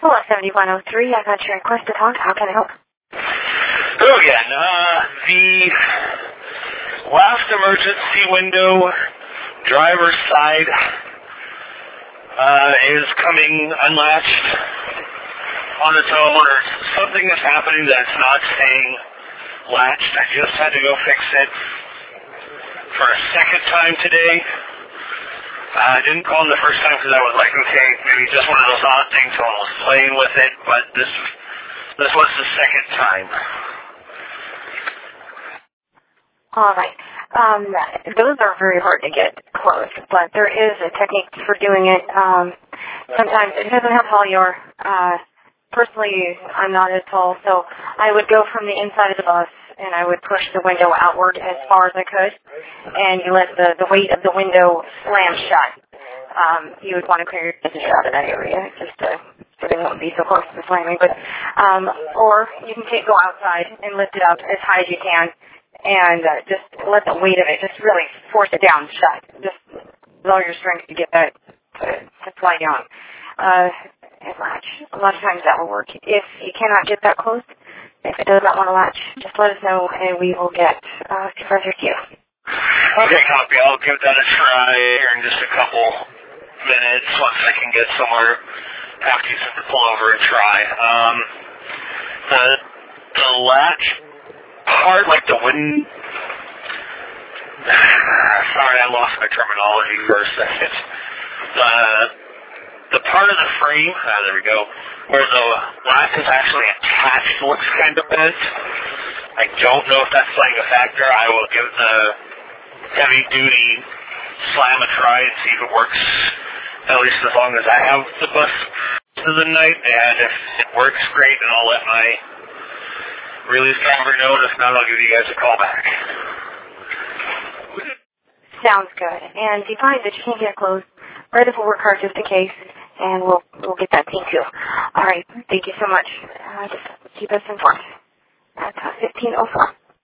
Hello, 7103. I got your request to talk. How can I help? Hello again. The last emergency window, driver's side, is coming unlatched on its own, or something is happening that's not staying latched. I just had to go fix it for a second time today. I didn't call him the first time because I was like, okay, maybe just one of those odd things, so I was playing with it, but this was the second time. All right. Those are very hard to get closed, but there is a technique for doing it. Sometimes it doesn't have tall you are. Personally, I'm not as tall, so I would go from the inside of the bus and I would push the window outward as far as I could, and you let the weight of the window slam shut. You would want to clear your business out of that area, just so they won't be so close to slamming. But or you can go outside and lift it up as high as you can, and just let the weight of it just really force it down shut. Just with all your strength to get that to fly down. And latch. A lot of times that will work. If you cannot get that close, if it does not want to latch, just let us know and we will get to further queue. Okay, copy. I'll give that a try here in just a couple minutes once I can get somewhere half decent to pull over and try. The latch part, like the wooden... Sorry, I lost my terminology for a second. The part of the frame, there we go, where the latch is actually attached looks kind of bent. I don't know if that's playing a factor. I will give the heavy-duty slam a try and see if it works, at least as long as I have the bus to the night. And if it works, great, and I'll let my release driver know. If not, I'll give you guys a call back. Sounds good. And if you find that you can't get close, write up a work hard just in case, and we'll get that thing too. All right. Thank you so much. Just keep us informed. That's 1504.